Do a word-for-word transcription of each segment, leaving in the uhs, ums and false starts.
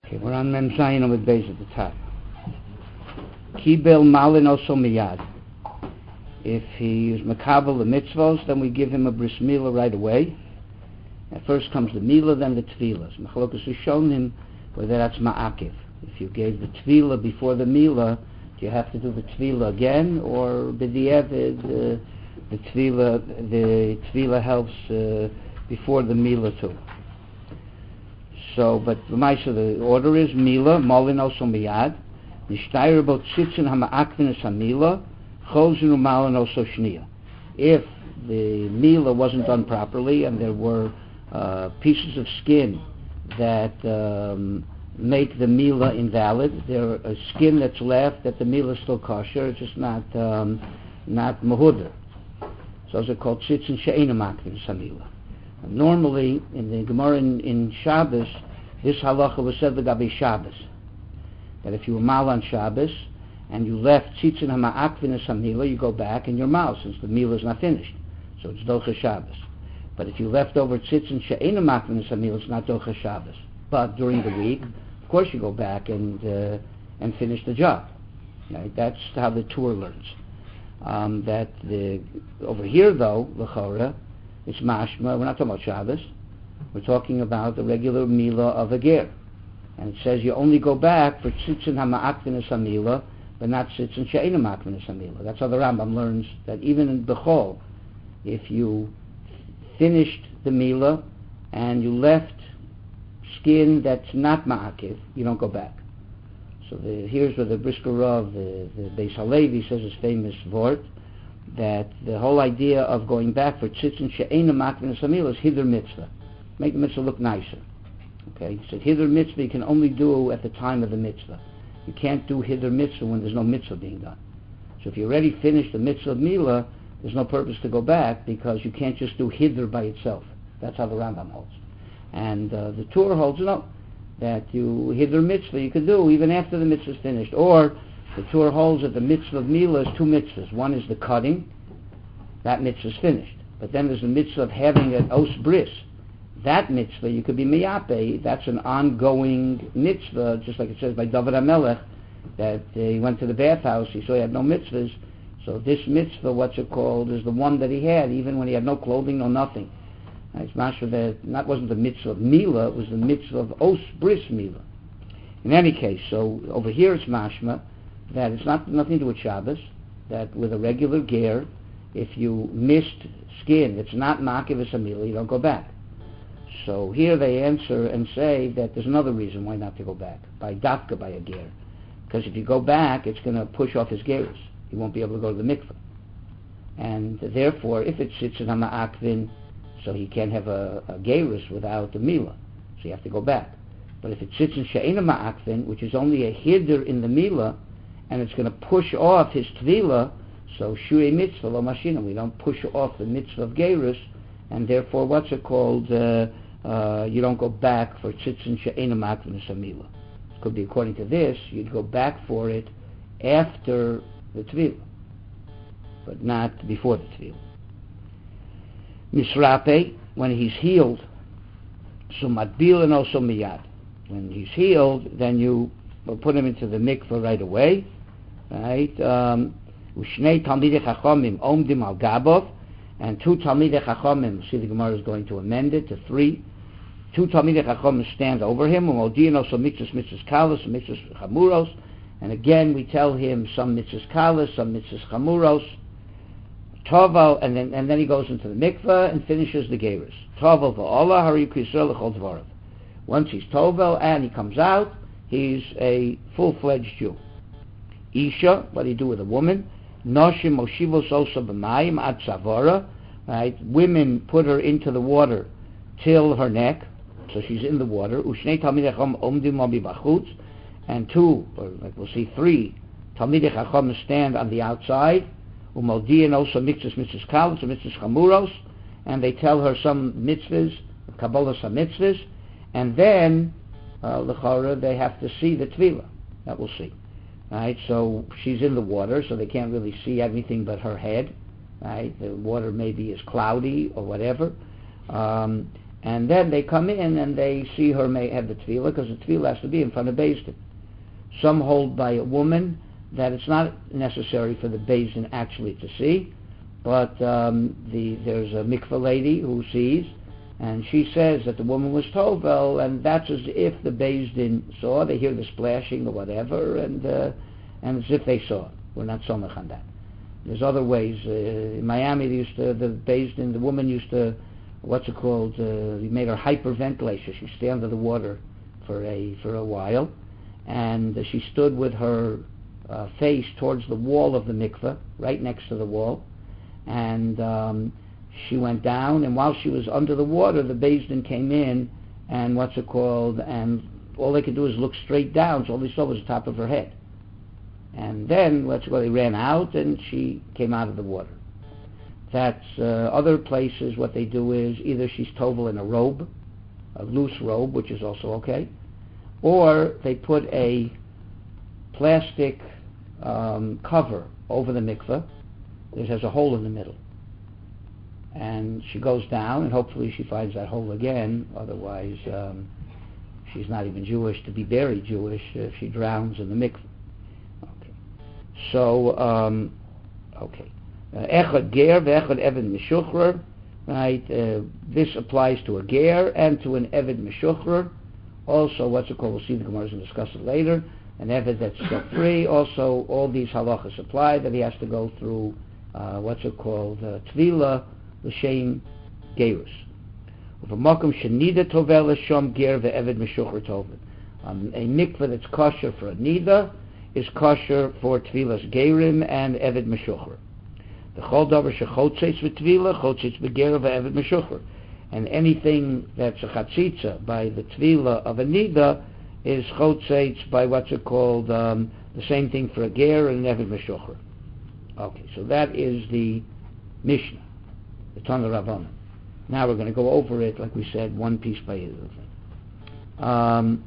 Okay, we're on Mem Zayin with base at the top. Kibel malin also miyad. If he is makabel the mitzvos, then we give him a bris milah right away. At first comes the milah, then the tefillah. Machlokas has shown him whether that's ma'akiv. If you gave the tefillah before the milah, do you have to do the tefillah again, or b'di'evid uh, the tefillah the tefillah helps uh, before the milah too. So, but the Maisa, the order is milah, malin also miyad, nishtayr bot tzitzin hama'akvin es hamilah, chozin u'malin also shniya. If the milah wasn't done properly and there were uh, pieces of skin that um, make the milah invalid, there a skin that's left that the milah is still kosher, it's just not um, not mahudr. So those are called tzitzin she'eina makvin es hamilah. Normally, in the Gemara in, in Shabbos, this halacha was said l'gabe Shabbos, that if you were mal on Shabbos and you left tzitzin hama'akvin es hamilah, you go back and you're mal since the milah is not finished, so it's docha Shabbos. But if you left over tzitzin she'eina makvin es hamilah, it's not docha Shabbos. But during the week, of course, you go back and uh, and finish the job. Right? That's how the Torah learns. Um, that the over here though, l'chora, it's mashma. We're not talking about Shabbos. We're talking about the regular milah of a ger, and it says you only go back for tzitzin hama'akvin es hamilah, but not tzitzin she'eina makvin es hamilah. That's how the Rambam learns that even in Bechol, if you finished the milah and you left skin that's not ma'akiv, you don't go back. So the, here's where the Brisker Rav, the, the Beis Halevi, says his famous vort, that the whole idea of going back for tzitzin she'eina makvin es hamilah is hiddur mitzvah. Make the mitzvah look nicer. Okay, he said hiddur mitzvah you can only do at the time of the mitzvah. You can't do hiddur mitzvah when there's no mitzvah being done. So if you already finished the mitzvah of milah, there's no purpose to go back because you can't just do hiddur by itself. That's how the Rambam holds. And uh, the Torah holds no, that you hiddur mitzvah you can do even after the mitzvah is finished. Or the Torah holds that the mitzvah of milah is two mitzvahs. One is the cutting, that mitzvah is finished. But then there's the mitzvah of having an os bris. That mitzvah, you could be miyape, that's an ongoing mitzvah, just like it says by David HaMelech, that uh, he went to the bathhouse, he saw he had no mitzvahs. So this mitzvah, what's it called, is the one that he had, even when he had no clothing, no nothing. And it's mashma that that wasn't the mitzvah of milah, it was the mitzvah of os bris milah. In any case, so over here it's mashma that it's not nothing to do with Shabbos, that with a regular ger, if you missed skin that's not makiv es hamilah, you don't go back. So here they answer and say that there's another reason why not to go back, by dafka, by a ger. Because if you go back, it's going to push off his gerus. He won't be able to go to the mikveh. And therefore, if it sits in hama'akvin, so he can't have a, a gerus without the milah. So you have to go back. But if it sits in she'eina ma'akvin, which is only a hiddur in the milah, and it's going to push off his tvilah, so shu'ei mitzvah lo mashina, we don't push off the mitzvah of gerus, and therefore, what's it called? Uh, Uh, you don't go back for tzitzin she'eina makvin es hamilah. It could be according to this, you'd go back for it after the tefillah, but not before the tefillah. Misrape, when he's healed, so matbil and also miyad. When he's healed, then you put him into the mikveh right away, right? Ushnei talmidei chachamim omdim al gabov, and two talmidei chachamim. See, the Gemara is going to amend it to three. Two talmidei chachamim stand over him. Umodiin also mitzvahs mitzvahs kalos, mitzvahs chamuros, and again we tell him some mitzvahs kalos, some mitzvahs chamuros. Tovel, and then and then he goes into the mikveh and finishes the gerus. Tovel v'olah hari kisel l'chol dvarav. Once he's tovel and he comes out, he's a full-fledged Jew. Isha, what do you do with a woman? Noshim moshivos osa b'mayim ad savara. Right, women put her into the water till her neck, so she's in the water. Ushnei talmidei chacham omdim abi bachutz, and two, or like we'll see three, talmidei chacham stand on the outside. Umodiin also mitzvahs mitzvahs kalos, mitzvahs chamuros, and they tell her some mitzvahs, kabbalah some mitzvahs, and then uh, l'chara they have to see the tefillah. That we'll see. Right, so she's in the water, so they can't really see anything but her head. Right, the water maybe is cloudy or whatever, um, And then they come in and they see her may have the tefillah, because the tefillah has to be in front of Beis Din. Some hold by a woman that it's not necessary for the Beis Din actually to see, but um, the, there's a mikveh lady who sees, and she says that the woman was tovel, and that's as if the Beis Din saw. They hear the splashing or whatever, and uh, and as if they saw. We're not somech on that. There's other ways. Uh, in Miami, they used to, the Beis Din, the woman used to, what's it called? Uh, he made her hyperventilate. So she stay under the water for a for a while, and uh, she stood with her uh, face towards the wall of the mikveh, right next to the wall, and um, she went down. And while she was under the water, the Beis Din came in, and what's it called? And all they could do is look straight down, so all they saw was the top of her head. And then, what's it called? They ran out, and she came out of the water. That's uh, other places. What they do is either she's tovel in a robe, a loose robe, which is also okay, or they put a plastic um, cover over the mikveh. It has a hole in the middle, and she goes down, and hopefully she finds that hole again. Otherwise, um, she's not even Jewish to be buried Jewish if she drowns in the mikveh. Okay, so um, okay. Echad ger ve'echad eved mishuchrer, right? Uh, this applies to a ger and to an eved mishuchrer. Also, what's it called? We'll see the Gemara is going to discuss it later. An eved that's set free. Also, all these halachas apply that he has to go through. Uh, what's it called? Uh, Tvila l'shem gerus. V'makom shenida tovel l'shom ger ve'eved mishuchrer tovel. Um, a mikveh that's kosher for a nida is kosher for tvilas gerim and eved mishuchrer. And anything that's a chatzitza by the tvila of a nida is chotzeitz by what's it called, um, the same thing for a ger and an eved meshucher. Okay, so that is the Mishnah, the Tana Rabbanan. Now we're going to go over it, like we said, one piece by either thing. Um,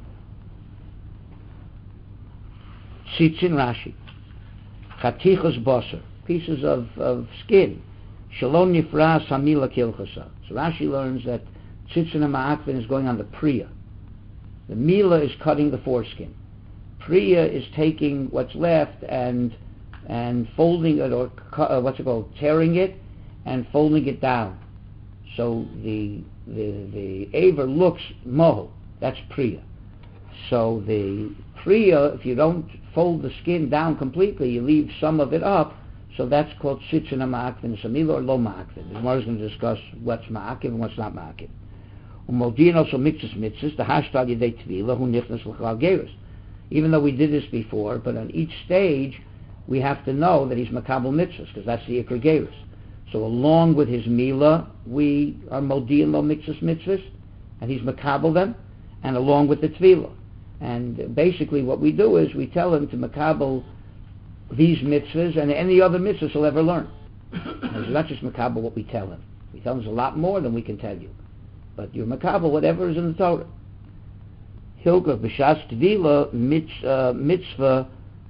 Tzitzin Rashi, Chatichas Basar, pieces of, of skin. Shalom nifra samila kilchasa. So Rashi learns that tzitzin ha'ma'akvin is going on the priya. The mila is cutting the foreskin. Priya is taking what's left and and folding it, or uh, what's it called, tearing it and folding it down. So the the the aver looks moho. That's priya. So the priya, if you don't fold the skin down completely, you leave some of it up. So that's called tzitzin ha'ma'akvin samila or lo ma'akvin. The Gemara is going to discuss what's ma'akiv and what's not ma'akiv. Umodin also mitzvahs mitzvahs the hashtag yedei tvila hu nichnas l'chal gerus. Even though we did this before, but on each stage we have to know that he's makabel mitzvahs, because that's the ikar gerus. So along with his mila, we are modin lo mitzvahs mitzvahs, and he's makabel them, and along with the tvila. And basically what we do is we tell him to makabel these mitzvahs and any other mitzvahs he'll ever learn. It's not just makabel what we tell him. We tell him there's a lot more than we can tell you. But you're makabel whatever is in the Torah. Hilgah b'shas tvila mitzvah,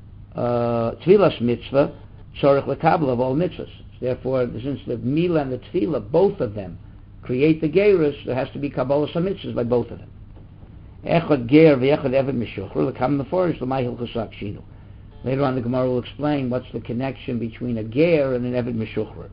tvilas mitzvah, tzorech lekabel of all mitzvahs. Therefore, since the mila and the tvila, both of them, create the gerus, there has to be kabbalah some mitzvahs by both of them. Echad ger v'echad eved mishuchur lekam meforish l'may hilchas shinu. Later on, the Gemara will explain what's the connection between a ger and an eved mishuchrer.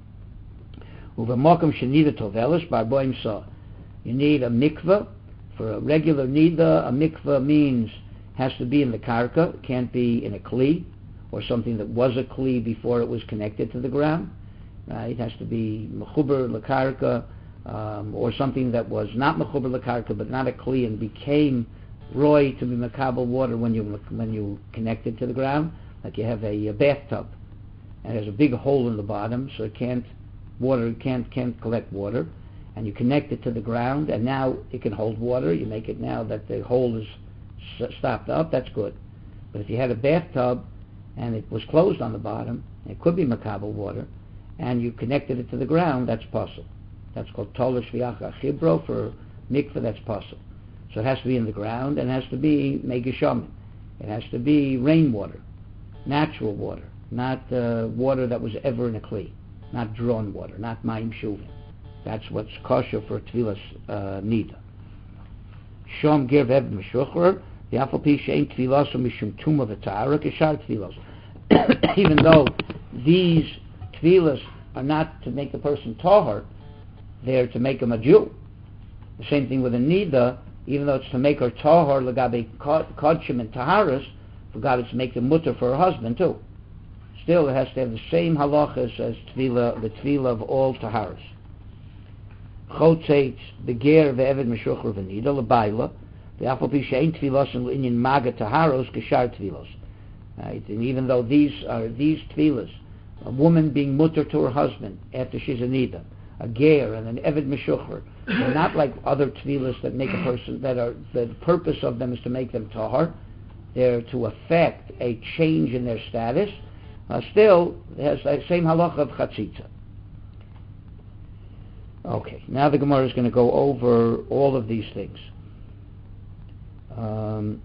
Uvemokum shenida tovelish bar boim sa. You need a mikveh. For a regular nida, a mikveh means has to be in the karka. It can't be in a kli, or something that was a kli before it was connected to the ground. Right? It has to be mechuber lekarka, um, or something that was not mechuber lekarka, but not a kli, and became roy to be makabel water when you when you connect it to the ground. Like you have a, a bathtub, and it has a big hole in the bottom, so it can't water can't can't collect water, and you connect it to the ground, and now it can hold water. You make it now that the hole is s- stopped up. That's good. But if you had a bathtub and it was closed on the bottom, it could be makabel water, and you connected it to the ground, that's possible. That's called tolish v'yacha chibro for mikveh. That's possible. So it has to be in the ground, and it has to be megishamin. It has to be rainwater, natural water, not uh, water that was ever in a kli, not drawn water, not mayim shuvim. That's what's kosher for Tfilas uh, Nida. Shom ger ve'eved meshuchrer, the afal pi she'ein tfilaso mishum tuma v'tahara k'shar tfilos. Even though these tfilas are not to make the person tahar, they're to make him a Jew. The same thing with a Nida, even though it's to make her tahar l'gabe kodshim and taharas, for God it's to make the mutter for her husband too. Still, it has to have the same halachas as tefillah, the tefillah of all taharas. Chotzeit beger ve'eved meshuchar v'nida l'bayla ve'afal pi she'ein tefillos inyan maga taharos k'shar tefillos. Right, and even though these are these tefillas, a woman being mutter to her husband after she's a nida, a ger and an eved meshuchar, they're not like other tefillas that make a person that are the purpose of them is to make them tahar. They're to affect a change in their status. Uh, still, it has the same halacha of chatzitza. Okay, now the Gemara is going to go over all of these things. Um,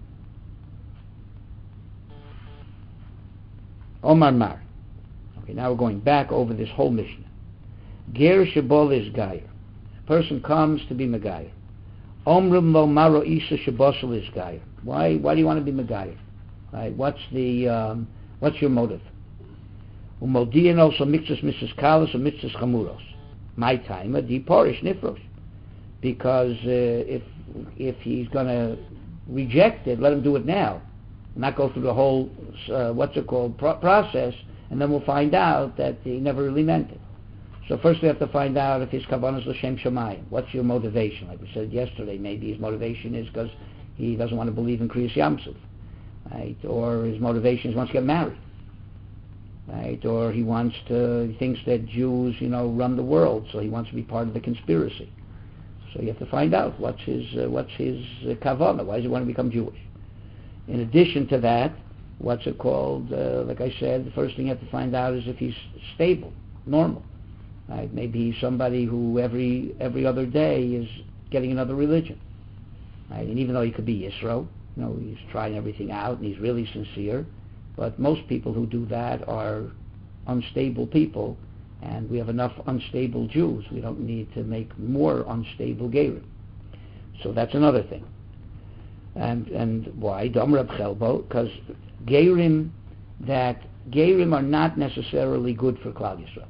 Omar Mar. Okay, now we're going back over this whole Mishnah. Ger Shabol is Gayer. A person comes to be Megayer. Omrim lo maro isa Shabosel is Gayer. Why? Why do you want to be Megayer? Right? What's the? Um, what's your motive? Umodian also mixes Missus Kalas or Mixes Chamuros. My time a deep porish nifrosh. Because uh, if if he's going to reject it, let him do it now. Not go through the whole uh, what's it called pro- process, and then we'll find out that he never really meant it. So first we have to find out if his kavanah is l'shem shamayim. What's your motivation? Like we said yesterday, maybe his motivation is because he doesn't want to believe in Kriyas Yamsuf, right? Or his motivation is he wants to get married. Right, or he wants to. He thinks that Jews, you know, run the world, so he wants to be part of the conspiracy. So you have to find out what's his uh, what's his uh, kavanah. Why does he want to become Jewish? In addition to that, what's it called? Uh, like I said, the first thing you have to find out is if he's stable, normal. Right? Maybe he's somebody who every every other day is getting another religion. Right? And even though he could be Yisro, you know, he's trying everything out and he's really sincere. But most people who do that are unstable people, and we have enough unstable Jews. We don't need to make more unstable Gerim. So that's another thing. And and why? Dom Reb Chelbo, because Gerim that Gerim are not necessarily good for Klal Yisrael.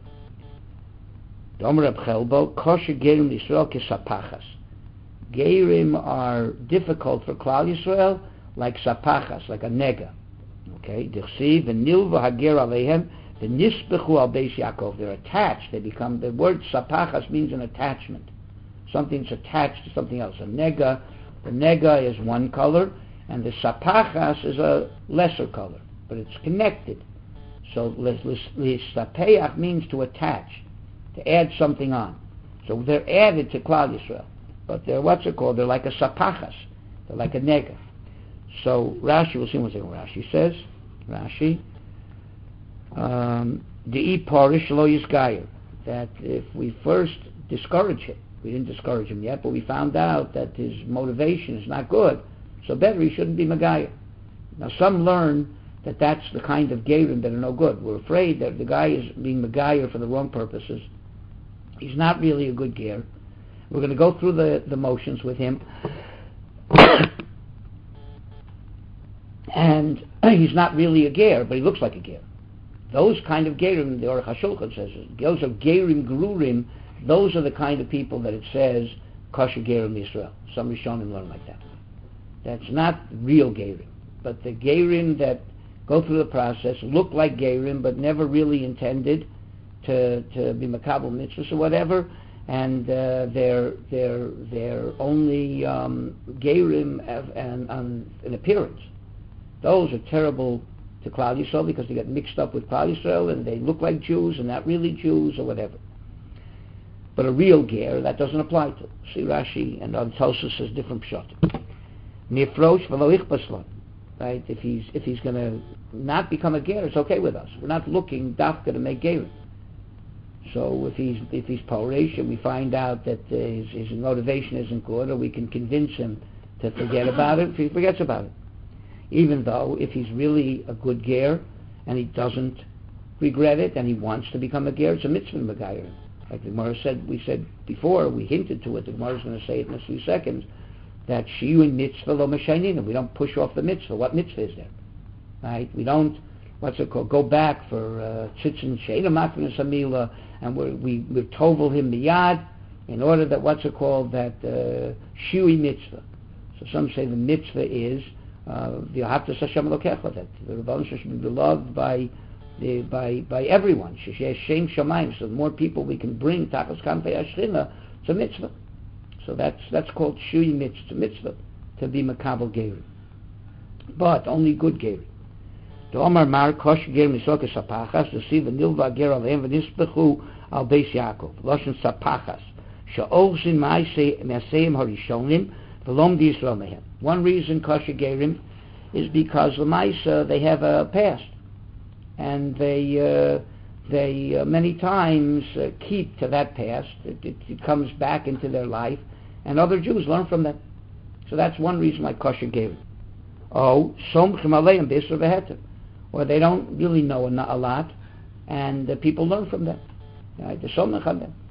Dom Reb Chelbo, kosher Gerim Yisrael kesapachas. Gerim are difficult for Klal Yisrael like sapachas, like a nega. Okay, Dichsiv and Nilva Hager Alehem, the Nisbechu al Beis Yaakov. They're attached. They become, the word sapachas means an attachment. Something's attached to something else. A nega, the nega is one color, and the sapachas is a lesser color, but it's connected. So lisapeach means to attach, to add something on. So they're added to Klal Yisrael, but they're what's it called? They're like a sapachas. They're like a nega. So Rashi, we'll see what Rashi says. Rashi, um, the parish lo yisgayer, that if we first discourage him, we didn't discourage him yet, but we found out that his motivation is not good, so better he shouldn't be Megayer. Now some learn that that's the kind of Gerim that are no good. We're afraid that the guy is being Megayer for the wrong purposes. He's not really a good Ger. We're going to go through the, the motions with him. And he's not really a ger, but he looks like a ger. Those kind of gerim, the Aruch HaShulchan says, those are gerim grurim. Those are the kind of people that it says kosher gerim Yisrael. Some Rishonim learn like that. That's not real gerim, but the gerim that go through the process look like gerim, but never really intended to to be makabel mitzvahs or whatever, and uh, they're they're they're only um, gerim and an appearance. Those are terrible to Klal Yisrael because they get mixed up with Klal Yisrael and they look like Jews and not really Jews or whatever. But a real ger, that doesn't apply to. See Rashi and on Tosfos says different pshat. Nifrosh v'lo ichbas, right? If he's if he's going to not become a ger, it's okay with us. We're not looking dafka to make gerim. So if he's if he's porish and we find out that uh, his, his motivation isn't good, or we can convince him to forget about it, he forgets about it. Even though if he's really a good ger and he doesn't regret it and he wants to become a ger, it's a mitzvah megayer. Like the Gemara said, we said before, we hinted to it, the Gemara is going to say it in a few seconds, that shiyui mitzvah lo meshaynina. We don't push off the mitzvah. What mitzvah is there? Right? We don't, what's it called, go back for tzitzin she'ena makvin samila, and we're, we we tovel him miyad in order that, what's it called, that uh, shiyui mitzvah. So some say the mitzvah is v'ahavta Hashem Elokecha, that the Rebbeinu should be beloved by the, by by everyone. Sheshem shamayim. So the more people we can bring tachas kanpei Hashchina, it's a mitzvah. So that's that's called shiyui mitzvah, mitzvah to be makabel gerim, but only good gerim. The Omar Mar Kosh Ger Misoke Sapachas, the Siva Nilva Ger Aleim V'nispechu Al Beis Yaakov, Loshen Sapachas, Sha'olzin Ma'aseh Me'aseim Harishonim, V'lom D'Yisrael Mehem. One reason Kosh Gerim is because L'maisa, they have a past, and they uh, they uh, many times uh, keep to that past. It, it, it comes back into their life, and other Jews learn from them. So that's one reason why Kosh Gerim. Oh, Somchim Aleim B'Yisrael V'Heter. Or they don't really know a lot, and uh, people learn from them. Right? The Somach on them.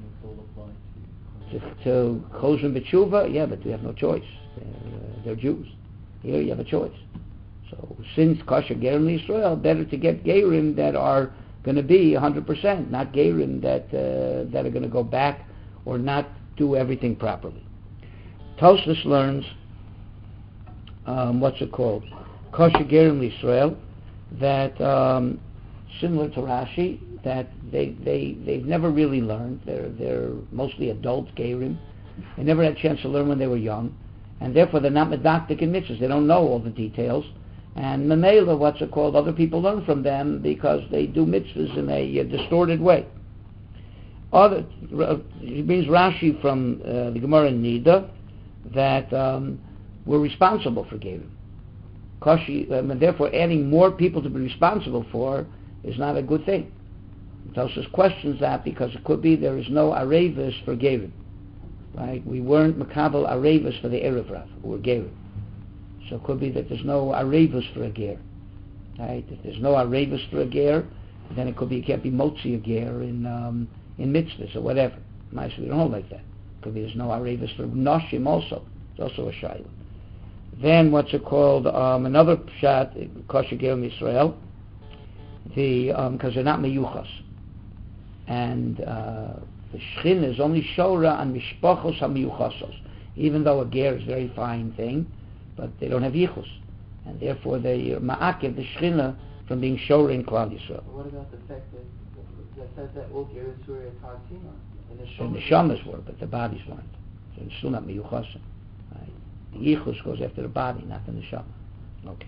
To Choshen B'Tshuva, yeah, but we have no choice. They're, uh, they're Jews. Here you have a choice. So since Kosher Gerim Yisrael, better to get Gerim that are going to be one hundred percent, not Gerim that uh, that are going to go back or not do everything properly. Tosfos learns, um, what's it called? Kosher Gerim Yisrael, that um, similar to Rashi, that they they they've never really learned. They're they're mostly adult gerim. They never had a chance to learn when they were young, and therefore they're not medactic in mitzvahs. They don't know all the details. And memela, what's it called? Other people learn from them because they do mitzvahs in a uh, distorted way. Other uh, it brings Rashi from uh, the Gemara in Nida that um, we're responsible for gerim. Koshi, um, and therefore adding more people to be responsible for is not a good thing. Tosfos questions that because it could be there is no arevis for gerim, right? We weren't makabel arevis for the erev rav, who were gerim. So it could be that there's no arevis for a ger, right? If there's no arevis for a ger, then it could be it can't be motzi a ger in um, in mitzvahs or whatever. Nice, we don't hold like that. It could be there's no arevis for noshim also. It's also a shayla. Then what's it called? Um, another pshat, Kosher Gerim Yisrael, the because um, they're not meyuchas, and uh, the shchin is only shora on mishpachos hamiyuchasos. Even though a ger is a very fine thing, but they don't have yichus, and therefore they ma'akev the shchina from being shora in Klal Yisrael. What about the fact that that says that all gerim surah tartima and the So the shamas were, but the bodies weren't. So it's still not miyuchasim. The yichus goes after the body, not the neshama. Okay.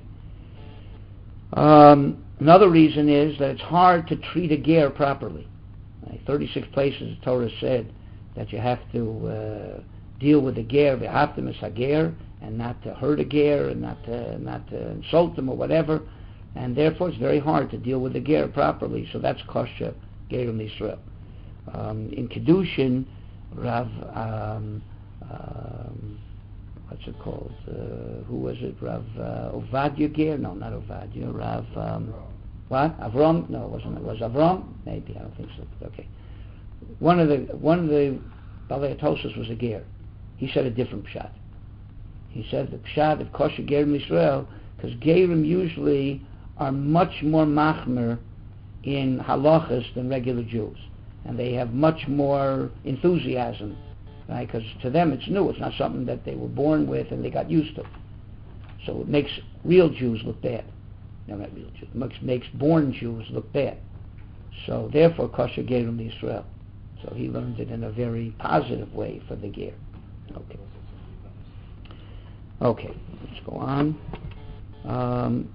Um, another reason is that it's hard to treat a ger properly. Right? thirty-six places the Torah said that you have to uh, deal with the ger, v'haftem es hager, and not to hurt a ger, and not to, not to insult him or whatever, and therefore it's very hard to deal with the ger properly. So that's kosher gerim Yisrael. Um, in Kedushin, Rav. Um, um, What's it called? Uh, who was it? Rav uh, Ovadia Ger? No, not Ovadia. Rav um, what? Avram? No, it wasn't. It was Avram? Maybe I don't think so. But okay. One of the one of the Balei Tosfos was a ger. He said a different pshat. He said the pshat of kosher gerim Yisrael, because gerim usually are much more machmer in halachas than regular Jews, and they have much more enthusiasm. Right? Because to them it's new. It's not something that they were born with and they got used to. So it makes real Jews look bad. No, not real Jews. It makes, makes born Jews look bad. So therefore, kosher gerim Yisrael. So he learned it in a very positive way for the ger. Okay. Okay. Let's go on. Um,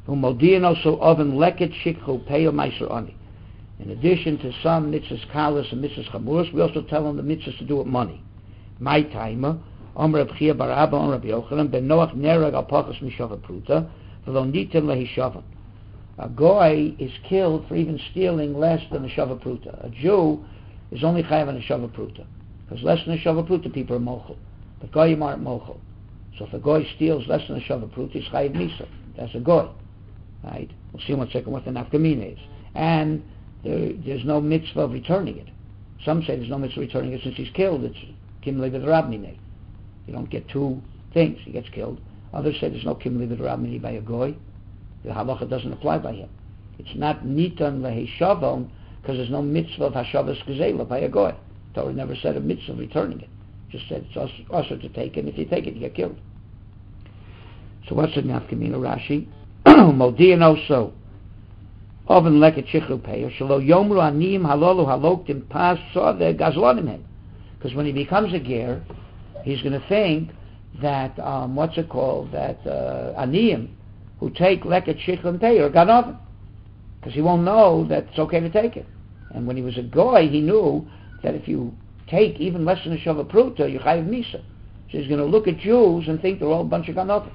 In addition to some mitzvahs kalas and mitzvahs chamuras, we also tell them the mitzvahs to do with money. My timer, Omer Reb Chia bar Abba, Omer Reb Yochanan, ben Noach nerag al pachas mishava pruta, v'lo nitem lehishavan. A goy is killed for even stealing less than a shava pruta. A Jew is only chayav on a shava pruta, because less than a shava pruta people are mochel, but goyim aren't mochel. So if a goy steals less than a shava pruta, he's chayav misa. That's a goy, right? We'll see in one second what the nafkamina is, and There, there's no mitzvah of returning it. Some say there's no mitzvah returning it since he's killed. It's Kimli B'Rab Minei. You don't get two things. He gets killed. Others say there's no Kimli B'Rab Minei by a goy. The halacha doesn't apply by him. It's not Nitan Leheshavon because there's no mitzvah of Hashavas Gezela by a goy. Torah never said a mitzvah of returning it. Just said it's also to take it. If you take it, you get killed. So what's the nafkamina Rashi? Modian also. Oven leket shichru peir shelo yomru aniyim halolu haloktim pas sode gazlonim hem. Because when he becomes a ger, he's going to think that um, what's it called? That uh, aniyim who take leket shichru peir ganoven, because he won't know that it's okay to take it. And when he was a goy, he knew that if you take even less than a shava pruta, you chayiv misa. So he's going to look at Jews and think they're all a bunch of ganoven.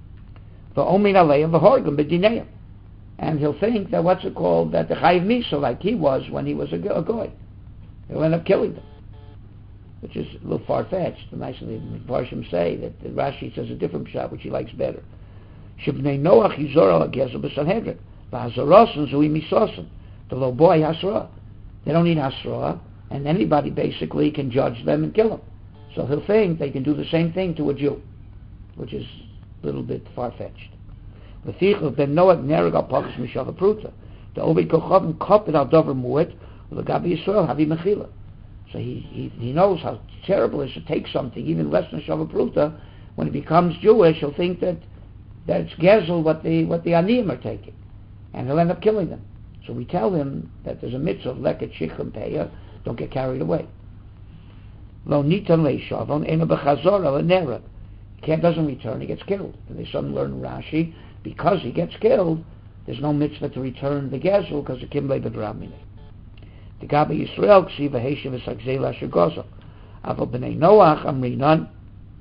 And he'll think that what's it called, that the chayiv misa, like he was when he was a goy, he'll end up killing them, which is a little far-fetched. The nicely Parshim say that the Rashi says a different pshat, which he likes better. Shibnei Noach yizor al hagezel b'Sanhedrin v'hazarosan zui misosan. The low boy hasra. They don't need hasra, and anybody basically can judge them and kill them. So he'll think they can do the same thing to a Jew, which is a little bit far-fetched. The ben Noach nereg al pachas mishava pruta. The obed kochavim kopet al dover muet u'legabi Yisrael havi mechila. So he, he he knows how terrible it is to take something even less than shava pruta. When he becomes Jewish, he'll think that that it's gezel what the what the aniyim are taking, and he'll end up killing them. So we tell him that there's a mitzvah of leket shichem peya. Don't get carried away. Lo nitan leishavon eno bechazor al nereg. He doesn't return, he gets killed. And they some learn Rashi, because he gets killed, there's no mitzvah to return the gezel because of Kimlei B'Drab Minei. The Gabi Yisrael ksiva heishiv esagzela shegozo. Aval b'nei Noach amrinan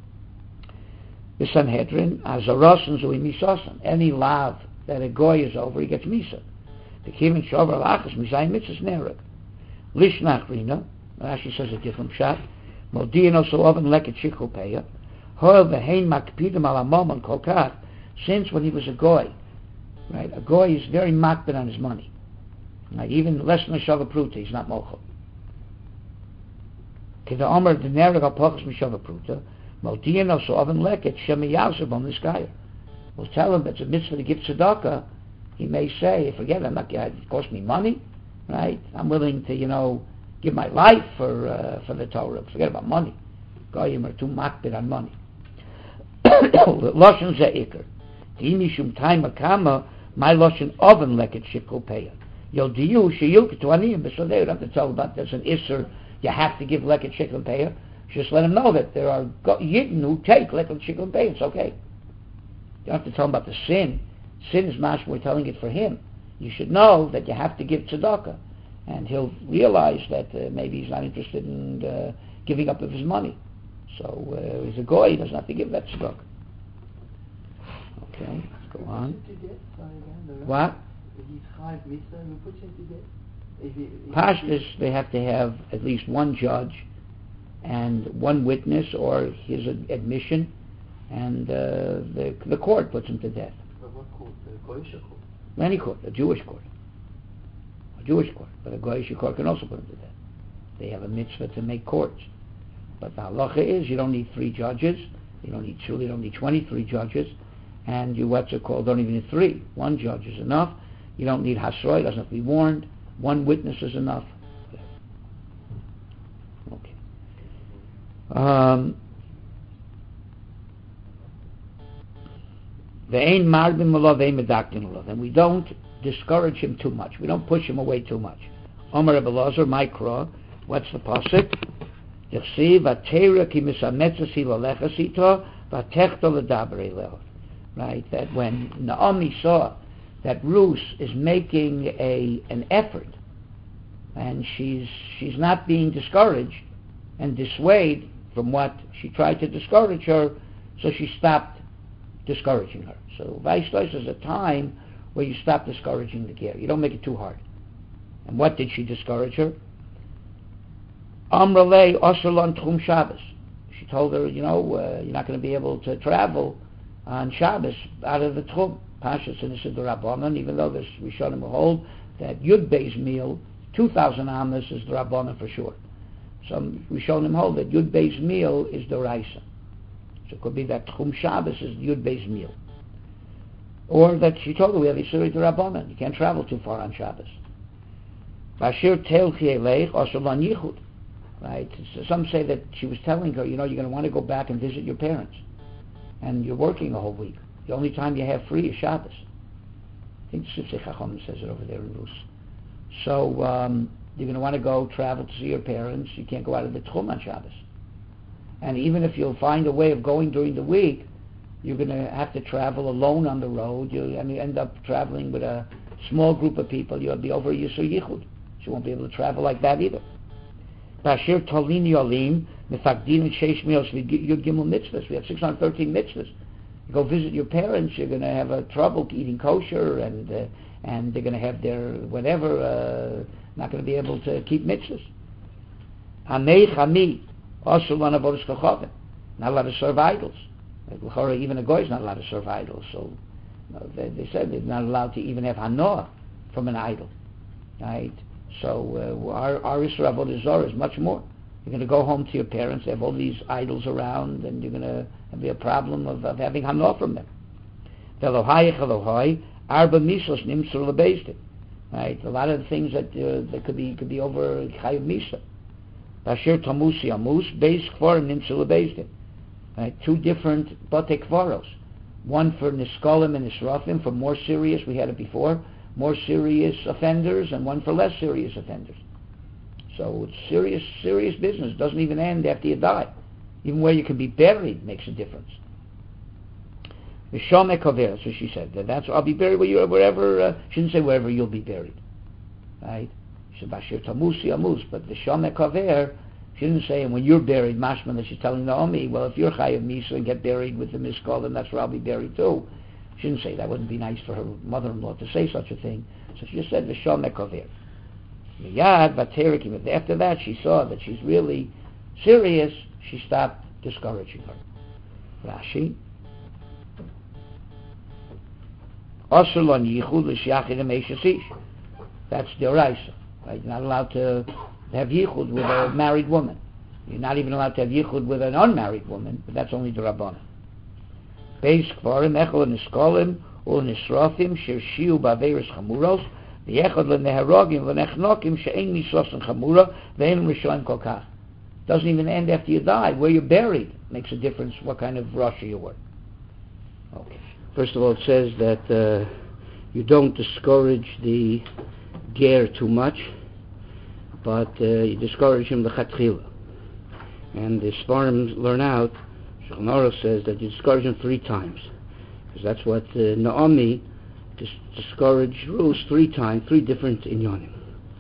b'Sanhedrin azarosan zui misosan. Any lav that a goy is over, he gets misa. The kivin shover lachas misayim mitzvahs nereg. Lishnach rina. Rashi says a different shot. Modian also oven leket shikhu peya. Since when he was a goy, right? A goy is very makbid on his money. Right? Even less than a shava pruta, he's not mochel. Kida Omer the nereg al pachas mishava pruta. Modian also oven leket shemiyaseb on this guy. We'll tell him it's a mitzvah to give tzedakah. He may say, "Forget it, I'm not. It cost me money, right? I'm willing to, you know, give my life for uh, for the Torah. Forget about money. Goyim are too makbid on money." Loshen ze'ikr. Dimi shum time akama, my loshen oven leket shikol peya. Yol diyu sheyilk to aniyim b'sodei. You don't have to tell about there's an isser. You have to give leket shikol peya. Just let him know that there are yidden who take leket shikol peya. It's okay. You don't have to tell him about the sin. Sin is much. We're telling it for him. You should know that you have to give tzedakah, and he'll realize that uh, maybe he's not interested in uh, giving up of his money. So uh, he's a goy, he doesn't have to give that tzedakah. Okay, let's go on. What? Pashtus, they have to have at least one judge and one witness or his admission, and uh, the the court puts him to death. But what court? The Goyish court? Any court, a Jewish court. A Jewish court. But a Goyish court can also put him to death. They have a mitzvah to make courts. But the halacha is you don't need three judges, you don't need two, you don't need twenty-three judges, and you what's it called, don't even need three. One judge is enough. You don't need hasroy, doesn't have to be warned. One witness is enough. Okay. Um, and we don't discourage him too much. We don't push him away too much. Omer Rebbe Lazar, Mikra, what's the pasuk? Right, that when Naomi saw that Ruth is making a an effort and she's she's not being discouraged and dissuaded from what she tried to discourage her, so she stopped discouraging her. So Vaishlois is a time where you stop discouraging the ger. You don't make it too hard. And what did she discourage her? Amralei Osalon Tchum Shabbos. She told her, you know, uh, you're not going to be able to travel on Shabbos out of the Tchum. Pashas and this is the Rabbanon, even though this Rishonim will hold that Yud Bey's meal, two thousand amas is the Rabbanon for sure. Some Rishonim hold that Yud Beis Meal is Doraisa. So it could be that Tchum Shabbos is Yud Beis Meal. Or that she told her we have Yisuri D'Rabbanan. You can't travel too far on Shabbos. Bashir Telchi Eleich also Lan Yichud. Right? So some say that she was telling her, you know, you're going to want to go back and visit your parents. And you're working a whole week. The only time you have free is Shabbos. I think Sifsei Chacham says it over there in Rus. So um, you're going to want to go travel to see your parents. You can't go out of the Tchum on Shabbos. And even if you'll find a way of going during the week, you're going to have to travel alone on the road. You'll and you end up traveling with a small group of people. You'll be over Yisur Yichud. So you won't be able to travel like that either. Bashir Tolin Yolim, Mefakdin and Sheish Mios, Yud Gimel mitzvahs. We have six hundred thirteen mitzvahs. You go visit your parents, you're going to have a trouble eating kosher, and uh, and they're going to have their whatever, uh, not going to be able to keep mitzvahs. Hamei Chami, also one of Avodas Kochavim. Not allowed to serve idols. Even a goy is not allowed to serve idols. So you know, they, they said they're not allowed to even have hanoah from an idol. Right? So uh, our our Isra Avodah Zarah is much more. You're going to go home to your parents, they have all these idols around, and you're going to have a problem of, of having hanoah from them. Arba misos nimtzur lebezdin. Right? A lot of the things that uh, that could be could be over chayav misa. Bashir tamusi amus beis kvarim nimtzur lebezdin. Right? Two different batei kvaros. One for niskolim and nisrafim, for more serious, we had it before, more serious offenders, and one for less serious offenders. So it's serious, serious business. It doesn't even end after you die. Even where you can be buried makes a difference. Mishome kaver, so she said. That's I'll be buried where you, wherever. Uh, she didn't say wherever you'll be buried, right? She said Bashir tamusi amus, but the shome kaver. She didn't say, and when you're buried, mashman, that she's telling Naomi, well, if you're chayav misa and get buried with the miskol, then that's where I'll be buried too. She didn't say that. Wouldn't be nice for her mother-in-law to say such a thing. So she just said v'shome kaver. Miyad vaterikim. After that, she saw that she's really serious. She stopped discouraging her. Rashi. Asur lo yichud l'shiachid ha'meishes ish. That's the oraisa. Right? You're not allowed to have yichud with a married woman. You're not even allowed to have yichud with an unmarried woman, but that's only the Rabbanan. Beis kvarim echol niskolim ul nisrafim shershiu ba'averos chamuros v'yechod leneharogim v'nechnokim she'ein nisrosim chamura v'ein rishonim kol kach. Doesn't even end after you die. Where you're buried makes a difference what kind of rasha you were. Okay. First of all, it says that uh, you don't discourage the ger too much, but uh, you discourage him l'chatchila. And the Sfarim learn out, Shulchan Aruch says that you discourage him three times. Because that's what uh, Naomi dis- discouraged Ruth three times, three different inyanim.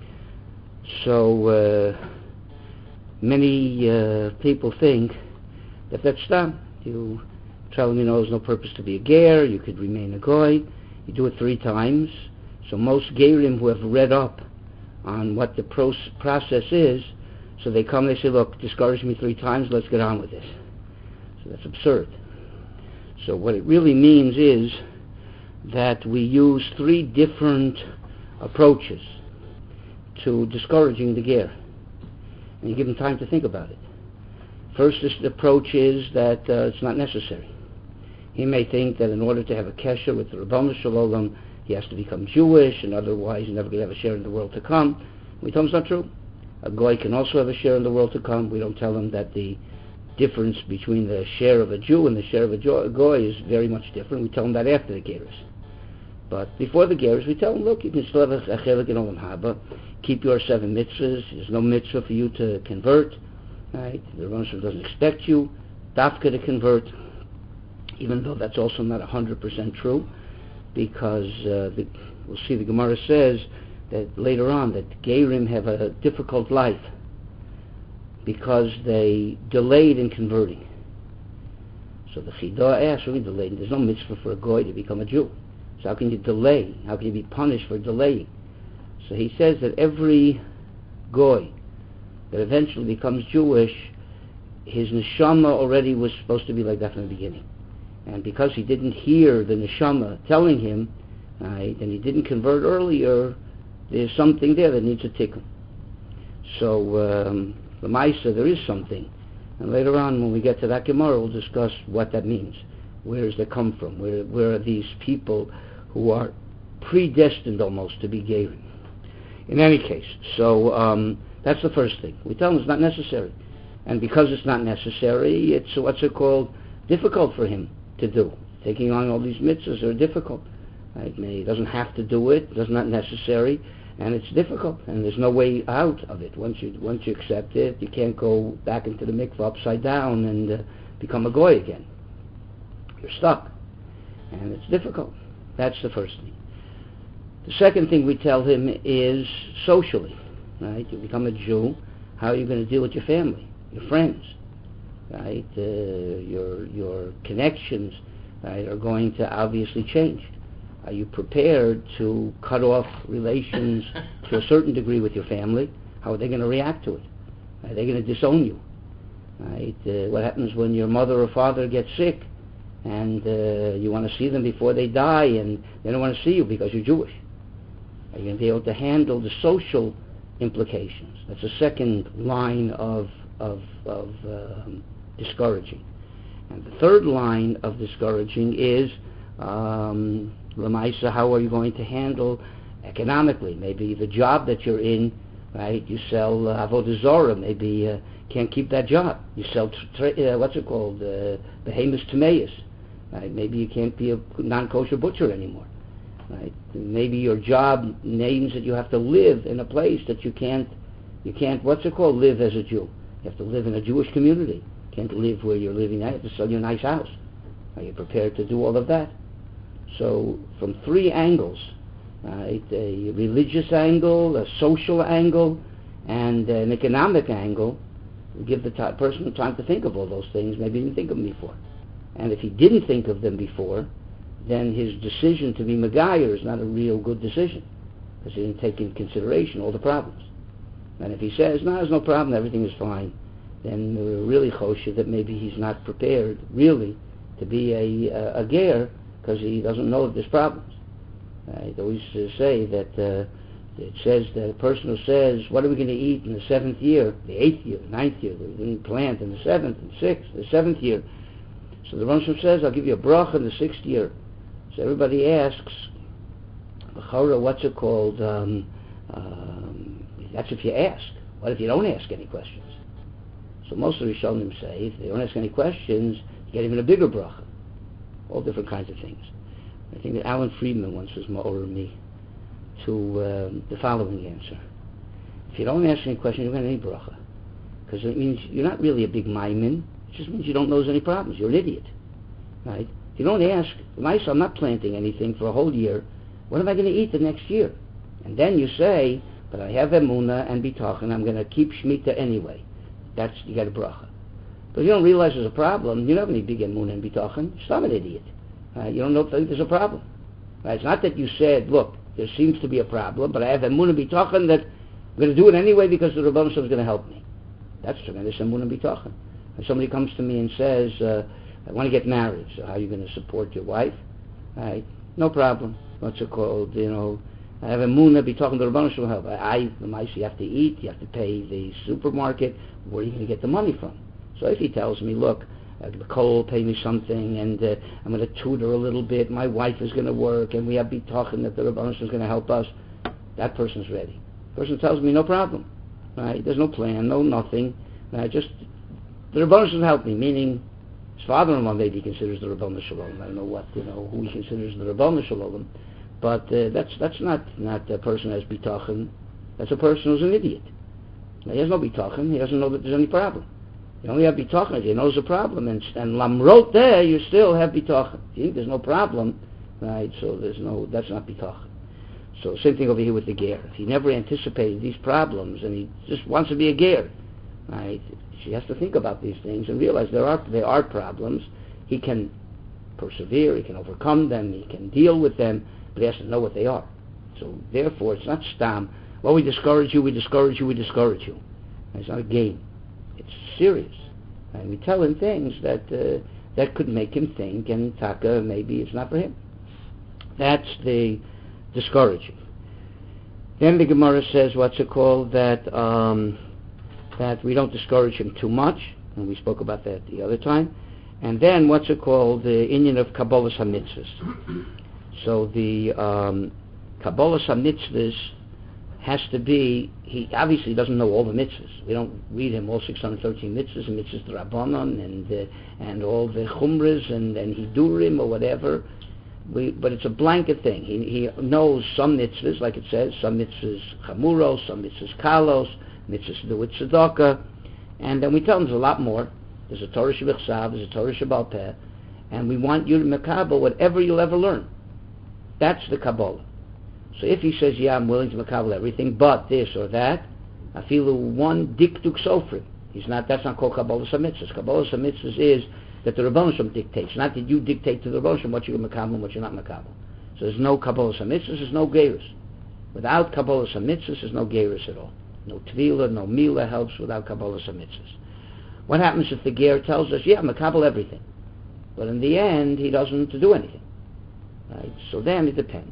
So uh, many uh, people think that that's done. You tell him, you know, there's no purpose to be a ger, you could remain a goy. You do it three times. So most gerim who have read up on what the pros- process is, so they come, they say, look, discourage me three times, let's get on with this. So that's absurd. So what it really means is that we use three different approaches to discouraging the ger. And you give them time to think about it. First, this approach is that uh, it's not necessary. He may think that in order to have a kesher with the Rabbanu Shalom, he has to become Jewish, and otherwise he's never going to have a share in the world to come. We tell him it's not true. A goy can also have a share in the world to come. We don't tell him that the difference between the share of a Jew and the share of a goy is very much different. We tell him that after the gerus. But before the gerus, we tell him, look, you can still have a chelik in Olam Haba. Keep your seven mitzvahs. There's no mitzvah for you to convert. Right? The Rabbanu doesn't expect you, dafka, to convert, even though that's also not one hundred percent true, because uh, the, we'll see the Gemara says that later on that Gerim have a difficult life because they delayed in converting. So the Chidah asks, really delayed. There's no mitzvah for a goy to become a Jew. So how can you delay? How can you be punished for delaying? So he says that every goy that eventually becomes Jewish, his neshama already was supposed to be like that from the beginning. And because he didn't hear the neshama telling him, right, and he didn't convert earlier, there's something there that needs a tikkun. So um, The Maisa, there is something. And later on, when we get to that Gemara, we'll discuss what that means. Where does that come from? Where, where are these people who are predestined almost to be Gerim? In any case, so um, that's the first thing. We tell him it's not necessary. And because it's not necessary, it's, what's it called, difficult for him to do. Taking on all these mitzvahs are difficult. Right? He doesn't have to do it, it's not necessary, and it's difficult, and there's no way out of it. Once you once you accept it, you can't go back into the mikvah upside down and uh, become a goy again. You're stuck, and it's difficult. That's the first thing. The second thing we tell him is socially, right? You become a Jew, how are you going to deal with your family, your friends, right? Uh, your your connections, right, are going to obviously change. Are you prepared to cut off relations to a certain degree with your family? How are they going to react to it? Are they going to disown you? Right? Uh, what happens when your mother or father gets sick and uh, you want to see them before they die and they don't want to see you because you're Jewish? Are you going to be able to handle the social implications? That's the second line of, of, of um, discouraging. And the third line of discouraging is um, Lamaisa, how are you going to handle economically? Maybe the job that you're in, right? You sell uh, avodah zarah. Maybe uh, can't keep that job. You sell tra- uh, what's it called? Uh, behemoths tameis. Right? Maybe you can't be a non-kosher butcher anymore. Right? Maybe your job names that you have to live in a place that you can't. You can't. What's it called? Live as a Jew. You have to live in a Jewish community. You can't live where you're living. You have to sell your nice house. Are you prepared to do all of that? So from three angles, right, a religious angle, a social angle, and an economic angle, we give the t- person time to think of all those things. Maybe he didn't think of them before. And if he didn't think of them before, then his decision to be Megayer is not a real good decision, because he didn't take into consideration all the problems. And if he says, no, there's no problem, everything is fine, then we're really choshev that maybe he's not prepared, really, to be a, a, a ger, because he doesn't know that there's problems. I always uh, say that uh, it says that a person who says, what are we going to eat in the seventh year, the eighth year, the ninth year, we didn't plant in the seventh and sixth, the seventh year. So the Rambam says, I'll give you a bracha in the sixth year. So everybody asks, what's it called? Um, um, that's if you ask. What if you don't ask any questions? So most of the Rishonim say, if they don't ask any questions, you get even a bigger bracha. All different kinds of things. I think that Alan Friedman once was ma'or me to um, the following answer. If you don't ask any questions, you're going to need bracha. Because it means you're not really a big maimin. It just means you don't know there's any problems. You're an idiot. Right? If you don't ask, nice, I'm not planting anything for a whole year. What am I going to eat the next year? And then you say, but I have emunah and bitachon, I'm going to keep Shemitah anyway. That's, you got a bracha. But if you don't realize there's a problem, you don't have any big emunah and bitachon. You're still an idiot. Uh, you don't know think there's a problem. Right? It's not that you said, look, there seems to be a problem, but I have emunah and bitachon that I'm going to do it anyway because the Rebbeinu Shalom is going to help me. That's tremendous emunah and bitachon. If somebody comes to me and says, uh, I want to get married, so how are you going to support your wife? Right? No problem. What's it called? You know, I have emunah, bitachon, the Rebbeinu Shalom help. I, the mice, you have to eat, you have to pay the supermarket. Where are you going to get the money from? So if he tells me, look, uh, Cole pay me something, and uh, I'm going to tutor a little bit, my wife is going to work, and we have bitachon that the Rebbeinu Shalom is going to help us, that person's ready. The person tells me, no problem. Right? There's no plan, no nothing. Uh, just, the Rebbeinu Shalom help me, meaning his father-in-law maybe considers the Rebbeinu Shalom. I don't know what, you know, who he considers the Rebbeinu Shalom. But uh, that's that's not, not a person who has bitachon. That's a person who's an idiot. Now, he has no bitachon. He doesn't know that there's any problem. You only have bitachon if he knows a problem. And, and lamrot there, you still have bitachon. You think there's no problem, right? So there's no, that's not bitachon. So same thing over here with the ger. If he never anticipated these problems and he just wants to be a ger, right? She has to think about these things and realize there are there are problems. He can persevere. He can overcome them. He can deal with them. But he has to know what they are. So therefore, it's not stam. Well, we discourage you, we discourage you, we discourage you. And it's not a game. It's serious. And we tell him things that uh, that could make him think, and taka, maybe it's not for him. That's the discouraging. Then the Gemara says, what's it called, that um, that we don't discourage him too much, and we spoke about that the other time. And then what's it called? The Indian of Kabbalas HaMitzvahs. So the um, Kabbalas HaMitzvahs has to be, he obviously doesn't know all the mitzvahs. We don't read him all six hundred thirteen mitzvahs and mitzvahs Rabbanon and uh, and all the chumras and, and hidurim or whatever. We, but it's a blanket thing. He, he knows some mitzvahs, like it says, some mitzvahs chamuros, some mitzvahs kalos, mitzvahs to do with tzedakah, and then we tell him there's a lot more. There's a Torah Shebechsav, there's a Torah Shebal Peh, and we want you to makabel whatever you'll ever learn. That's the Kabbalah. So if he says, yeah, I'm willing to makabel everything, but this or that, afilu one diktuk sofrim. He's not. That's not called Kabbalah Samitzvahs. Kabbalah Samitzvahs is that the Rebbeinu Shem dictates, not that you dictate to the Rebbeinu Shem what you're makabel and what you're not makabel. So there's no Kabbalah Samitzvahs, there's no gerus. Without Kabbalah Samitzvahs, there's no gerus at all. No tvila, no mila helps without Kabbalah Samitzvahs. What happens if the ger tells us, yeah, makabel everything, but in the end he doesn't do anything? Right? So then it depends.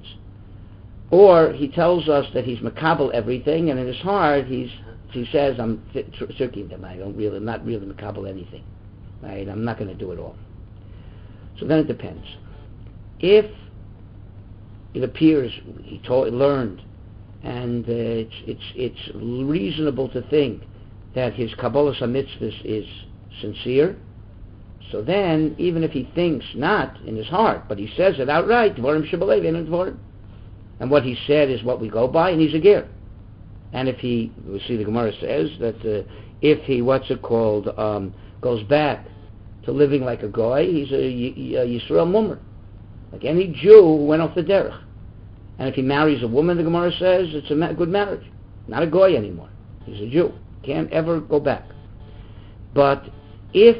Or he tells us that he's makabel everything, and in his heart he's he says, I'm circling them. I don't really, I'm not really makabel anything. Right? I'm not going to do it all. So then it depends. If it appears he taught, learned, and uh, it's it's it's reasonable to think that his Kabbalas HaMitzvahs is sincere, so then, even if he thinks not in his heart, but he says it outright, Dvarim Shebalev Ein Dvarim, and what he said is what we go by, and he's a ger. And if he, we see the Gemara says that uh, if he, what's it called, um, goes back to living like a goy, he's a, a, a Yisrael mummer, like any Jew who went off the derech. And if he marries a woman, the Gemara says it's a ma- good marriage, not a goy anymore. He's a Jew. Can't ever go back. But if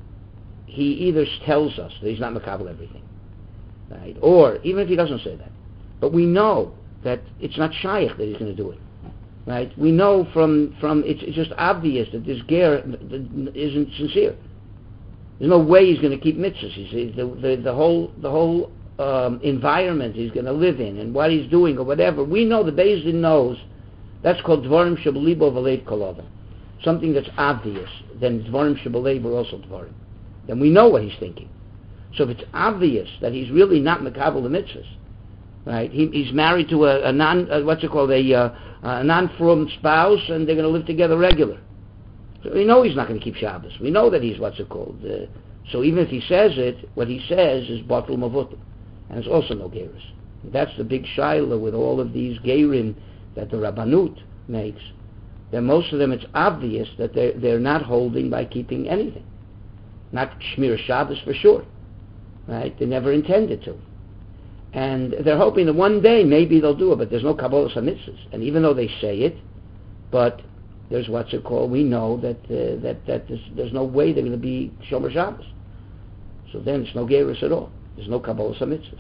he either tells us that he's not makabel everything, right, or even if he doesn't say that, but we know that it's not shaykh that he's going to do it, right? We know from from it's, it's just obvious that this ger isn't sincere. There's no way he's going to keep mitzvahs. He's, the, the the whole the whole um, environment he's going to live in and what he's doing or whatever. We know the Beis Din knows. That's called Dvarim Shebelibo V'Leiv Kol Adam. Something that's obvious. Then Dvarim Shebelev are also Dvarim. Then we know what he's thinking. So if it's obvious that he's really not makabel the mitzvahs, right? He, he's married to a, a non, uh, what's it called, a, uh, a non-frum spouse, and they're going to live together regular. So we know he's not going to keep Shabbos. We know that he's, what's it called. Uh, so even if he says it, what he says is Batul Mavutim. And it's also no gerus. That's the big shaila with all of these gerim that the Rabbanut makes. Then most of them, it's obvious that they're, they're not holding by keeping anything. Not Shmir Shabbos for sure. Right? They never intended to. And they're hoping that one day maybe they'll do it, but there's no Kabbalas HaMitzvahs. And even though they say it, but there's what's it called, we know that uh, that, that there's, there's no way they're going to be Shomer Shabbos. So then it's no gerus at all. There's no Kabbalas HaMitzvahs.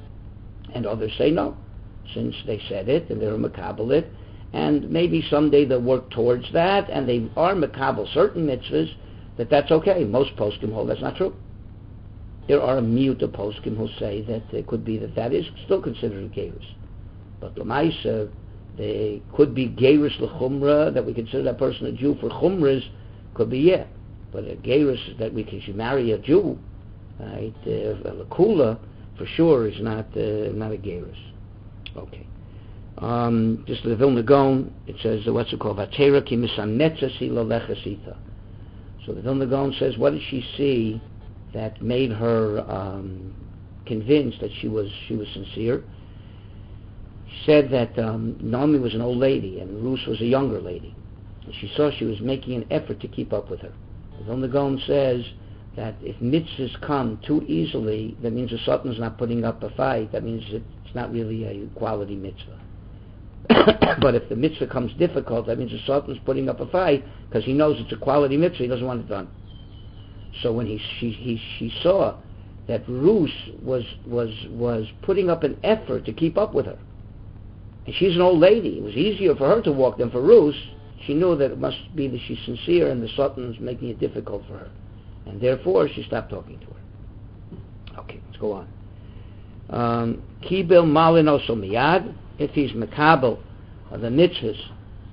And others say no, since they said it and they're makabel it, and maybe someday they'll work towards that, and they are makabel certain mitzvahs, that that's okay. Most poskim hold that's not true. There are a miyut of poskim who say that it could be that that is still considered a gerus. But l'maisa, they could be gerus l'chumra, that we consider that person a Jew for chumras, could be yeah. But a gerus that we can, should marry a Jew, right, uh, a l'kula, for sure is not uh, not a gerus. Okay. Um, just the Vilna Gaon, it says, uh, what's it called? Vatera ki misanetzasi lalechasita. So the Vilna Gaon says, what did she see that made her um, convinced that she was she was sincere? She said that um, Naomi was an old lady and Ruth was a younger lady. And she saw she was making an effort to keep up with her. The Vilna Gaon says that if mitzvahs come too easily, that means the Sultan's not putting up a fight. That means it's not really a quality mitzvah. But if the mitzvah comes difficult, that means the Sultan's putting up a fight because he knows it's a quality mitzvah. He doesn't want it done. So when he she he, she saw that Ruth was was was putting up an effort to keep up with her, and she's an old lady, it was easier for her to walk than for Ruth. She knew that it must be that she's sincere, and the Sultan's making it difficult for her, and therefore she stopped talking to her. Okay, let's go on. Kibel malin also miyad. If he's makabel of the mitzvahs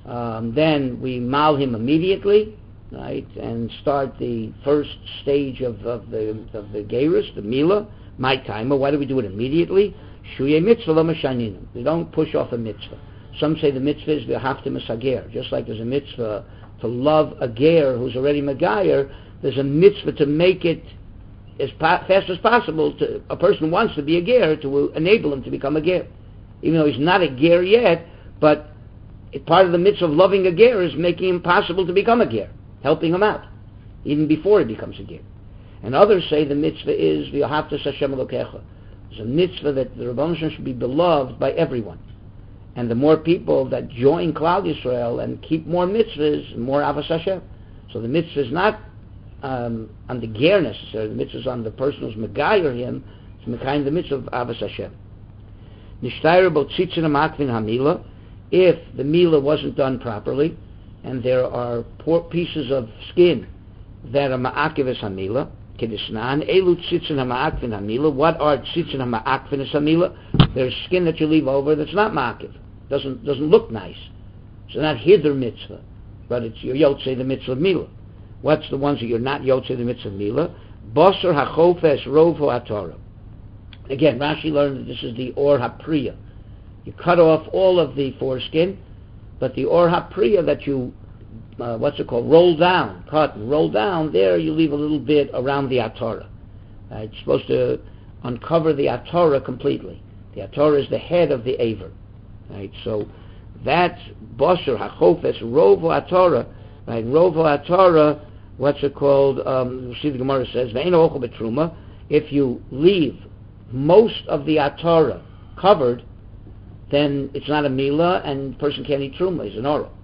Um, then we mal him immediately, right, and start the first stage of, of the of the gerus, the mila, my timer. Why do we do it immediately? Shuye mitzvah lo mashaninu. We don't push off a mitzvah. Some say the mitzvah is v'haftim hasager. Just like there's a mitzvah to love a ger who's already magayer, there's a mitzvah to make it as pa- fast as possible. To, a person wants to be a ger to enable him to become a ger, even though he's not a ger yet. But part of the mitzvah of loving a ger is making him possible to become a ger, helping him out, even before he becomes a ger. And others say the mitzvah is v'ahavtas Hashem Elokecha. It's a mitzvah that the Rebbeinu Shalom should be beloved by everyone. And the more people that join Klal Yisrael and keep more mitzvahs, more Avos Hashem. So the mitzvah is not um, on the ger necessarily. The mitzvah is on the person who's megayer him. It's mekayim the mitzvah of Avos Hashem. Nishtayr bo tzitzin hamakvin hamila. If the mila wasn't done properly, and there are poor pieces of skin that are ma'akiv es hamila, kedisnan elu tzitzin hama'akvin hamila. What are tzitzin hama'akvin es hamila? There's skin that you leave over that's not ma'akiv. Doesn't doesn't look nice. It's not hiddur mitzvah, but it's your yotzei the mitzvah of mila. What's the ones that you're not yotzei the mitzvah of mila? Basar hachofes rovo atorah. Again, Rashi learned that this is the or hapriya. You cut off all of the foreskin, but the or hapriya that you, uh, what's it called, roll down, cut and roll down, there you leave a little bit around the atorah. Uh, it's supposed to uncover the atorah completely. The atorah is the head of the aver. Right, so that's basar hachofes rovo atorah. Right, rovo atorah. What's it called? Um, see, the Gemara says ve'eno ochel betruma. If you leave most of the atorah covered, then it's not a mila, and the person can't eat truma. It's an oral.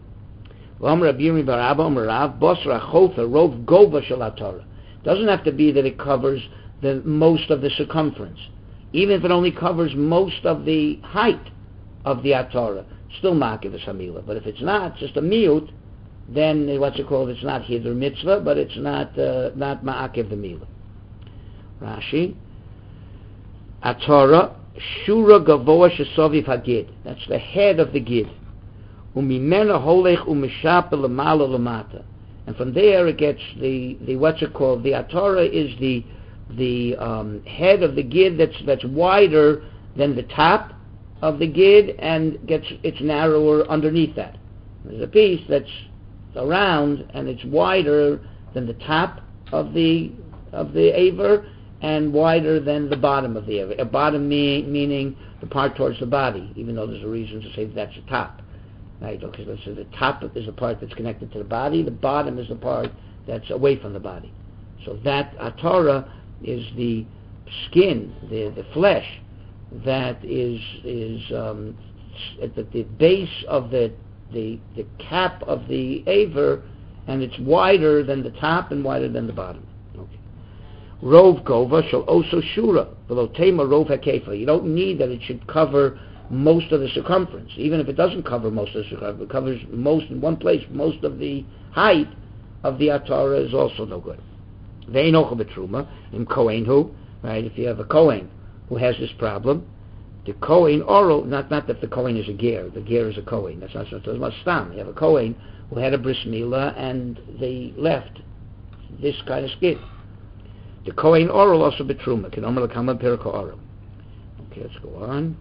Doesn't have to be that it covers the most of the circumference. Even if it only covers most of the height of the atorah, still makiv is hamila. But if it's not, just a miut, then what's it called? It's not hiddur mitzvah, but it's not uh, not ma'akiv the mila. Rashi, atorah shura gavoa shesoviv hagid. That's the head of the gid. Umimena holech umishapel lemala lemata. And from there it gets the, the what's it called? The atorah is the the um, head of the gid that's that's wider than the top of the gid, and gets it's narrower underneath that. There's a piece that's around and it's wider than the top of the of the aver, and wider than the bottom of the aver. A bottom me, meaning the part towards the body, even though there's a reason to say that that's the top. Right? Okay, so the top is the part that's connected to the body. The bottom is the part that's away from the body. So that atorah is the skin, the the flesh that is is um, at the, the base of the, the the cap of the aver, and it's wider than the top and wider than the bottom. Okay. Rov gova shall also shura below tema rov hakefa. You don't need that it should cover most of the circumference. Even if it doesn't cover most of the circumference, it covers most in one place. Most of the height of the atorah is also no good. Ve'enocha betruma in kohen hu, right? If you have a kohen who has this problem, the kohen oral, not not that the kohen is a ger, the ger is a kohen. That's not so much stam. You have a kohen who had a bris milah and they left this kind of skin. The kohen oral also betruma. Can omer lekama perika oral. Okay, let's go on.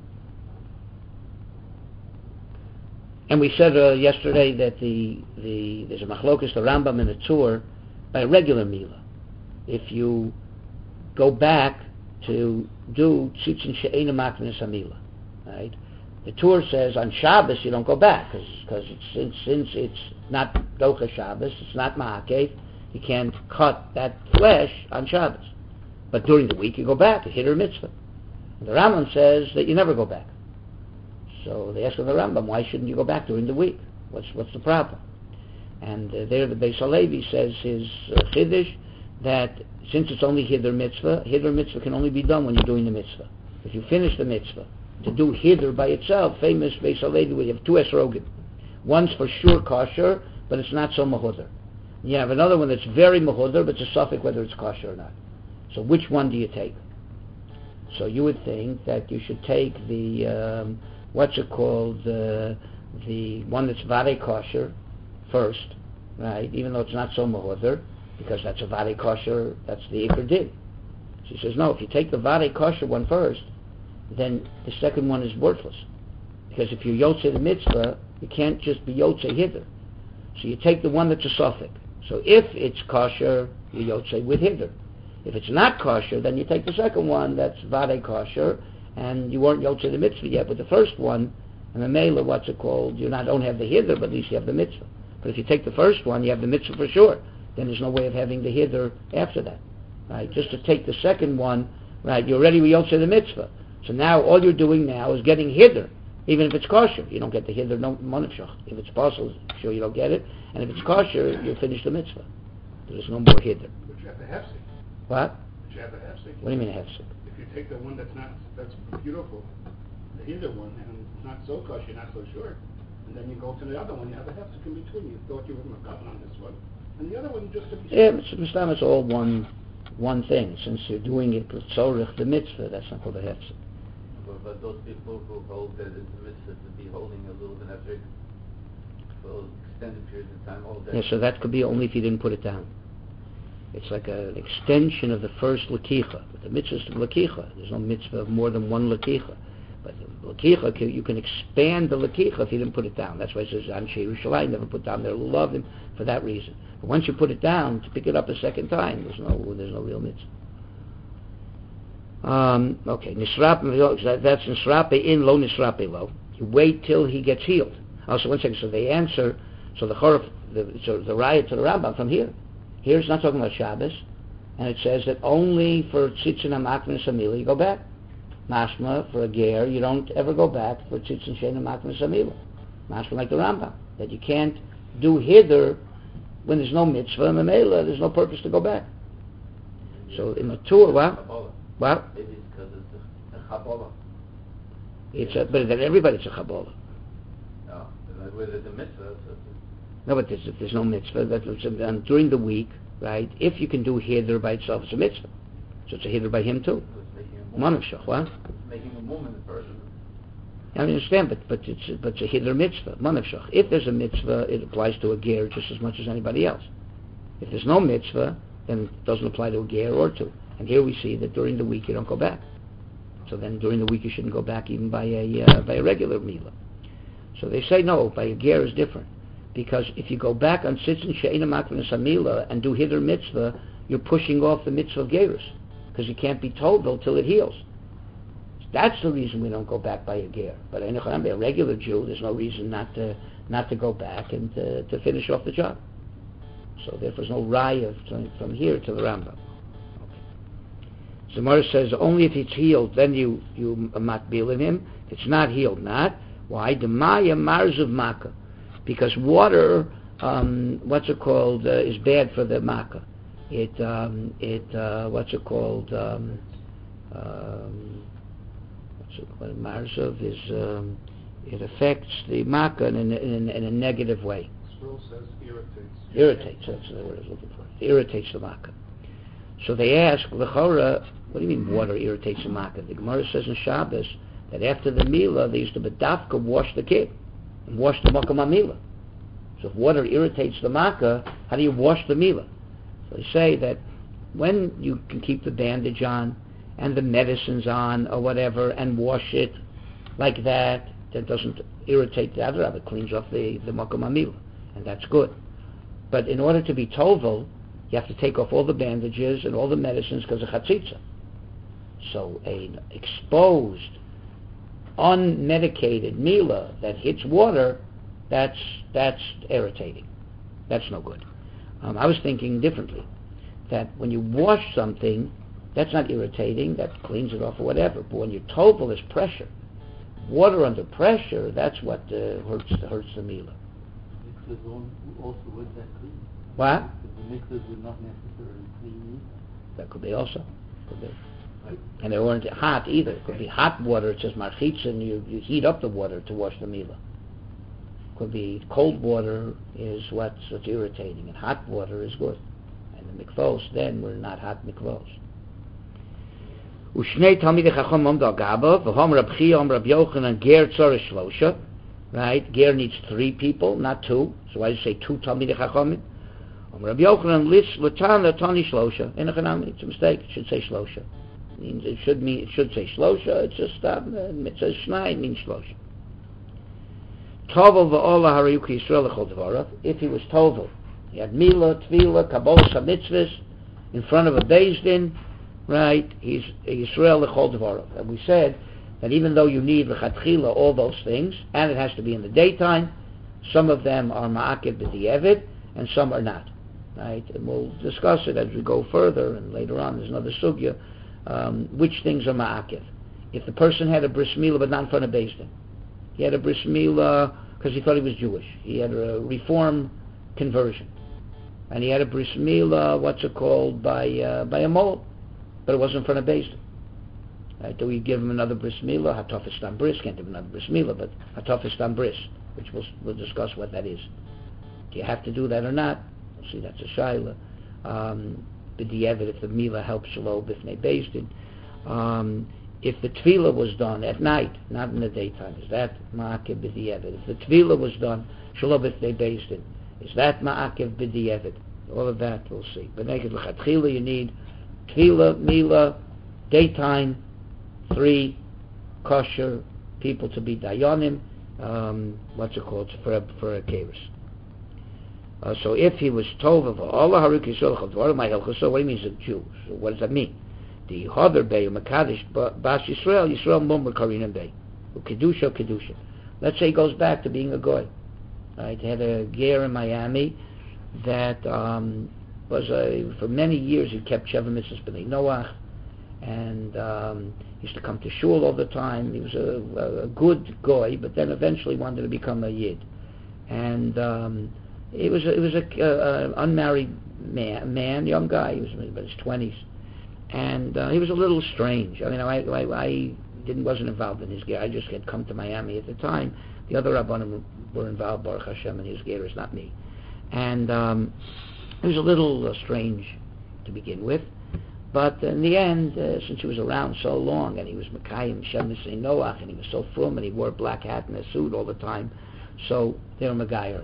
And we said uh, yesterday that the, the there's a machlokus, the Rambam and the Tur, by a regular milah. If you go back to do tzitzin she'ena makvin samila, right? The Tur says on Shabbos you don't go back because since since it's not docha Shabbos, it's not ma'akev, you can't cut that flesh on Shabbos. But during the week you go back, a hiddur mitzvah. And the Rambam says that you never go back. So they ask the Rambam, why shouldn't you go back during the week? What's what's the problem? And uh, there the Beis Halevi says his uh, chiddush that since it's only hiddur mitzvah, hiddur mitzvah can only be done when you're doing the mitzvah. If you finish the mitzvah, to do hiddur by itself, famous Beis Halevi, we have two esrogim. One's for sure kosher, but it's not so mahudar. You have another one that's very mahudar, but it's a suffix whether it's kosher or not. So which one do you take? So you would think that you should take the um, what's it called, uh, the one that's vade kosher first, right? Even though it's not so mahudr, because that's a vade kosher, that's the ikr din. She says, no, if you take the vade kosher one first, then the second one is worthless. Because if you yotze the mitzvah, you can't just be yotze hither. So you take the one that's a suffix. So if it's kosher, you yotze with hither. If it's not kosher, then you take the second one that's vade kosher, and you weren't yotze the mitzvah yet with the first one, and the mela, what's it called? You not don't have the hither, but at least you have the mitzvah. But if you take the first one, you have the mitzvah for sure. Then there's no way of having the hither after that. Right? Just to take the second one, right? You're already yotze the mitzvah. So now all you're doing now is getting hither, even if it's kosher. You don't get the hither, no monefshach. If it's possible, sure you don't get it. And if it's kosher, you finish the mitzvah. There's no more hither. But you have the hefsek. What? But you have the hefsek. What do you mean hefsek? If you take the one that's not, that's beautiful, the hither one, and it's not so kosher, not so sure, and then you go to the other one, you have a hefsek in between. You thought you were gotten on this one, and the other one just to be sure. Yeah, Muslim, it's all one one thing. Since you're doing it with tzorich, the mitzvah, that's not called a hefsek. But, but those people who hold that it's a mitzvah to be holding a little bit hefsek for extended periods of time, all day. Yeah, so that could be only if you didn't put it down. It's like a, an extension of the first lakicha. But the mitzvah is the lakicha. There's no mitzvah of more than one lakicha. But the lakicha, you can expand the lakicha if you didn't put it down. That's why it says Anshe Yerushalayim never put down their love him for that reason. But once you put it down, to pick it up a second time, there's no there's no real mitzvah. Um, okay, nisrap, that's nisrape in, lo nisrape lo. You wait till he gets healed. Also, one second. So they answer. So the chorif, the so the riot to the Rambam from here. Here it's not talking about Shabbos, and it says that only for tzitzin hamakvin samila you go back. Mashma for a ger you don't ever go back for tzitzin shein hamakvin samila. Mashma like the Rambam that you can't do hither when there's no mitzvah and memela, there's no purpose to go back. So in the tour, what? What? Maybe it's because it's a, a chabola. It's a, but then everybody's a chabola. No, where there's a mitzvah. So no, but there's, there's no mitzvah. That and during the week, right? If you can do hither by itself, it's a mitzvah. So it's a hither by him too. Manavshach, what? It's making a move in the person. I understand, but but it's but it's a hither mitzvah, manavshach. If there's a mitzvah, it applies to a ger just as much as anybody else. If there's no mitzvah, then it doesn't apply to a ger or two. And here we see that during the week you don't go back. So then during the week you shouldn't go back even by a uh, by a regular milah. So they say no, by a ger is different. Because if you go back on tzitzin she'ena makvin samila and do hither mitzvah, you're pushing off the mitzvah of gerus. Because you can't be told till it heals. That's the reason we don't go back by a ger. But a regular Jew, there's no reason not to not to go back and to, to finish off the job. So therefore there's no raya from, from here to the Rambam. Gemara says only if it's healed, then you you matbil in him. If it's not healed, not. Why? The maya marzuv makkah, because water, um, what's it called, uh, is bad for the makkah. It um, it uh, what's it called? Um, um, what's it called? Marzuv is um, it affects the makkah in, in, in a negative way. Scroll says irritates. Irritates. That's the word I was looking for. It irritates the makkah. So they ask, l'chora, what do you mean water irritates the makkah? The Gemara says in Shabbos that after the milah they used to bedafka wash the kid and wash the makkah milah. So if water irritates the makkah, how do you wash the milah? So they say that when you can keep the bandage on and the medicines on or whatever and wash it like that, that doesn't irritate the other, it cleans off the, the makkah milah, and that's good. But in order to be tovel, you have to take off all the bandages and all the medicines because of chatzitza. So an exposed, unmedicated milah that hits water, that's that's irritating. That's no good. Um, I was thinking differently, that when you wash something, that's not irritating, that cleans it off or whatever. But when you tovel, there's pressure. Water under pressure, that's what uh, hurts hurts the milah. Mikvahs also with that clean. What? The mikvahs would not necessarily clean either. That could be also. Could be. And they weren't hot either. It could be hot water, it says marchitza, and you, you heat up the water to wash the milah. Could be cold water is what's, what's irritating, and hot water is good. And the mikvos then were not hot mikvos. Ushnei Talmidei Chacham Amdu Al Gaba, v'hom Rab Chia Am Rab Yochanan Ger Tzorah Shlosha. right? Ger needs three people, not two. So why do you say two Talmidei Chachamim? Rabbi Yochanan lis l'tan l'tani shlosha. Enochanami, it's a mistake. It should say shlosha. It means it should mean it should say shlosha. It's just um, it says shnai. It means shlosha. Tovel v'ola harayuki Yisrael l'chol devarav. If he was tovel, he had milah, tefillah, kabbalah, mitzvahs in front of a beis din, right? He's Yisrael l'chol devarav. And we said that even though you need l'chatchila all those things, and it has to be in the daytime, some of them are ma'akev b'di'evid, and some are not. Right, and we'll discuss it as we go further, and later on there's another sugya, um, which things are ma'akev. If the person had a bris milah but not in front of beis din, he had a bris milah because he thought he was Jewish, he had a reform conversion, and he had a bris milah, what's it called, by uh, by a mole, but it wasn't in front of beis din. Right, do we give him another bris milah? Hatafas stam bris, can't give him another bris milah, but hatafas stam bris, which we'll, we'll discuss what that is. Do you have to do that or not? See, that's a shaila. Um, b'di'evid, if the milah helps shelo b'fnei beis din. Um, if the tefillah was done at night, not in the daytime, is that ma'akev b'di'evid? If the tefillah was done shelo b'fnei beis din, is that ma'akev b'di'evid? All of that we'll see. But naked l'chatchila, you need tefillah, milah, daytime, three kosher people to be dayanim. Um, what's it called for a, for a keres? Uh, so if he was tova Allah haruk Yisrael chadvar my hilchos, so what do you mean he's a Jew? So what does that mean? The Hader Bey or Makadosh Bas Yisrael Yisrael Mumar Karinim Bey Kedusha Kedusha. Let's say he goes back to being a goy. Right? He had a ger in Miami that um, was a, for many years he kept Sheva Mitzvahs B'nai Noach, and um, he used to come to shul all the time. He was a, a, a good goy, but then eventually wanted to become a yid, and um, It was a, it was a uh, unmarried man, man, young guy. He was in his twenties, and uh, he was a little strange. I mean, I, I, I didn't wasn't involved in his ger. I just had come to Miami at the time. The other rabbanim were involved, Baruch Hashem, in his ger, not me. And um, it was a little uh, strange to begin with, but in the end, uh, since he was around so long, and he was Mekayim Shem Nisei Noach, and he was so frum, and he wore a black hat and a suit all the time, so they were Megayer.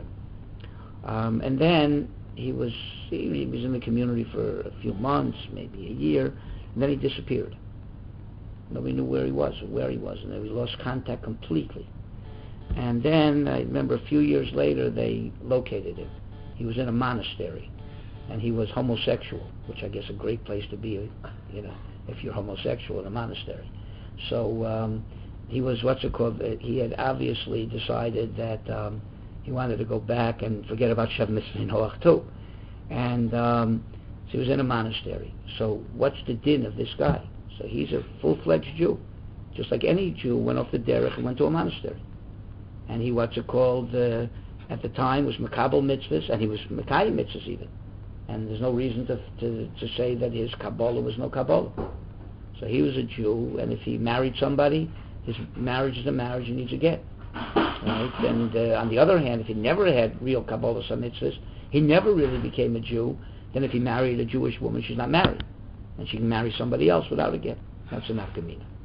Um, and then he was he, he was in the community for a few months, maybe a year, and then he disappeared. Nobody knew where he was or where he was, and we lost contact completely. And then I remember a few years later they located him. He was in a monastery, and he was homosexual, which I guess a great place to be, you know, if you're homosexual in a monastery. So um, he was what's it called? He had obviously decided that. Um, He wanted to go back and forget about Sheva Mitzvah Noach too. And um, so he was in a monastery. So what's the din of this guy? So he's a full-fledged Jew. Just like any Jew went off the derech and went to a monastery. And he, what's it called, uh, at the time was Makabel Mitzvahs, and he was Mekayim Mitzvahs even. And there's no reason to, to, to say that his Kabbalah was no Kabbalah. So he was a Jew, and if he married somebody, his marriage is a marriage he needs to get. Right? And uh, on the other hand, if he never had real Kabbalah mitzvahs, he never really became a Jew. Then if he married a Jewish woman, she's not married, and she can marry somebody else without a get. That's a nafkamina.